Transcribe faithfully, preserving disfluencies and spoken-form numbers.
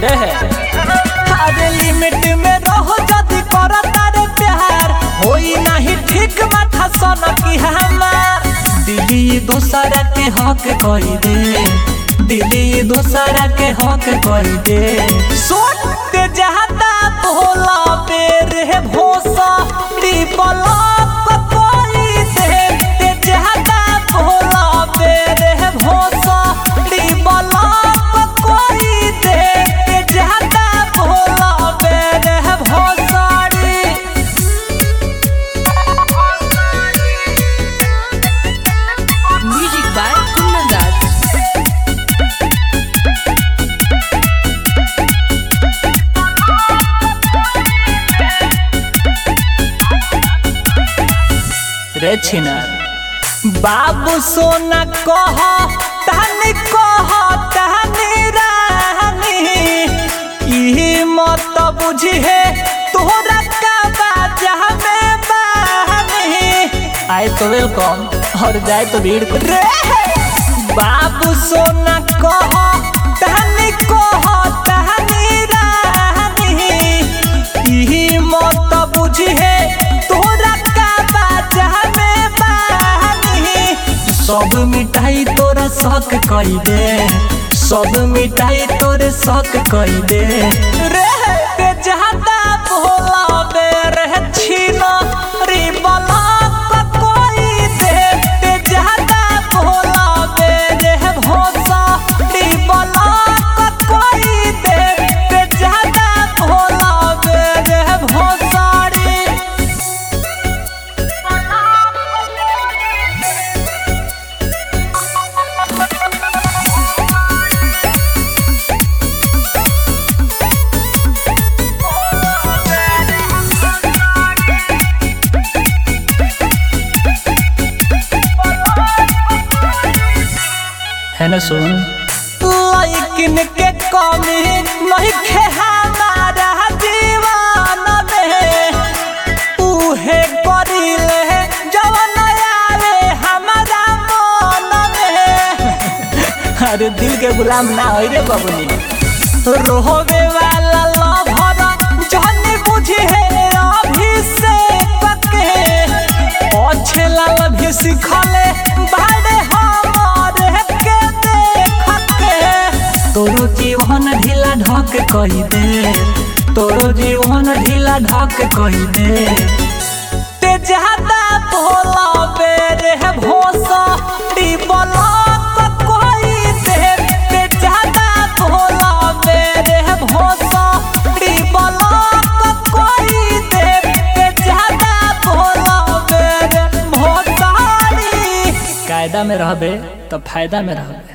रहे अरे लिमिट में रहो जदी करता रे प्यार होई नहीं ठीक माथा सन की हमार दिली दूसरा के हक कोई दे दिली दूसरा के हक कोई दे सोट ते जहाता भोला बेर है भोसा ट्रिपल कोई दे ते जहाता भोला बेर है भोसा ट्रिपल कोई दे ते जहाता भोला बेर है भोसाड़ी म्यूजिक बाय कुंदन राज। रे छिनार बाबू सोना कह तहनी कह तहनी रानी ई मत बुझी है तोहरा का बाजा में बानी आए तो वेलकम और जाए तो भीड़ रे बाबू सोना कह तहनी कह तहनी रानी ई मत बुझी है तोहरा का बाजा में बानी सब मिठाई तोरा शक कई दे सब मिठाई तोरे शक कई दे रे ते जहाता भोला बेर है छीना री बला कोई दे ते जहाता भोला बेर है भोसा री बला कोई दे ते जहाता भोला बेर है भोसाड़ी है ना सुन लेकिन के कमी नहीं खे हमारा जीवन में उहे करिले जवन आवे हमारा मन में अरे दिल के गुलाम ना होई रे बबुनी रोवे वाला लभर जाने बुझे है अभिषेक के अच्छे लाल भी सिखले बाड़े हमारे के देख के तोरो जीवन ढीला ढक कही दे तोरो जीवन ढीला ढक कही दे ते जहाता भोला बेर है भोसा ट्रिपल कोई दे ते जहाता भोला बेर है भोसा ट्रिपल कोई दे ते जहाता भोला बेर भोसाड़ी कायदा में रहबे तो फायदा में रहबे।